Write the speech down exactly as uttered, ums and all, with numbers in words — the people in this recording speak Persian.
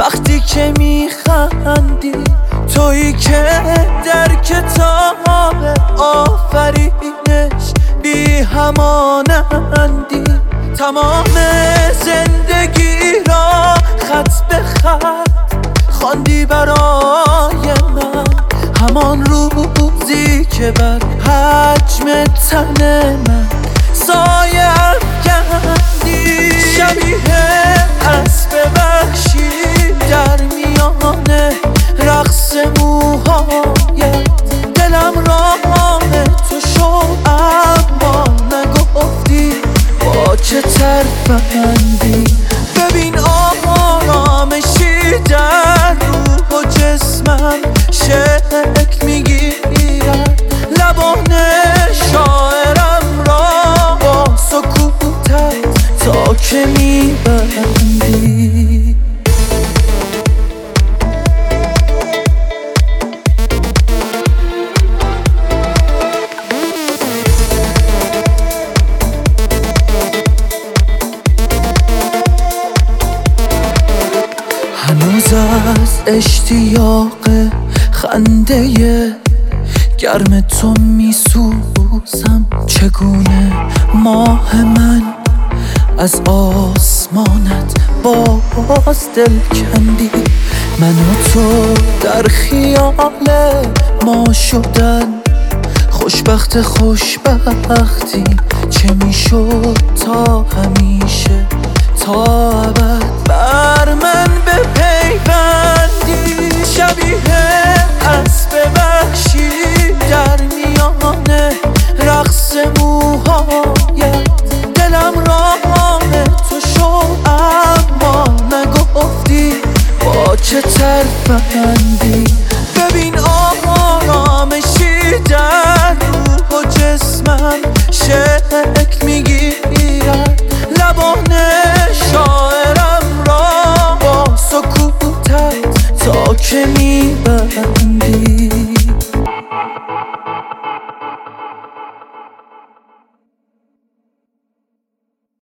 وقتی که میخندی، تویی که در کتاب آفرینش بی همانندی. تمام زندگی را خط به خط خواندی برای من، همان روزی که بر حجم تن من سایه افکندی. شبیه اسب وحشی در میان رقص موهایت، دلم راه تو شد اما نگفتی با چه ترفندی. ببین آرامشی در روح و جسمم شکل میگیرد، لبان شاعرم را با سکوتت تا که میبندی. هنوز از اشتیاق خنده گرم تو میسوزم. چگونه ماه من از آسمانت باز دل کندی. من و تو در خیال ما شدن خوشبخت خوشبختی، چه میشد تا همیشه تا ابد بر من بپیوندی. شبیه اسب وحشی در میان رقص موهایت، دلم راه تو شد اما نگفتی با چه ترفندی.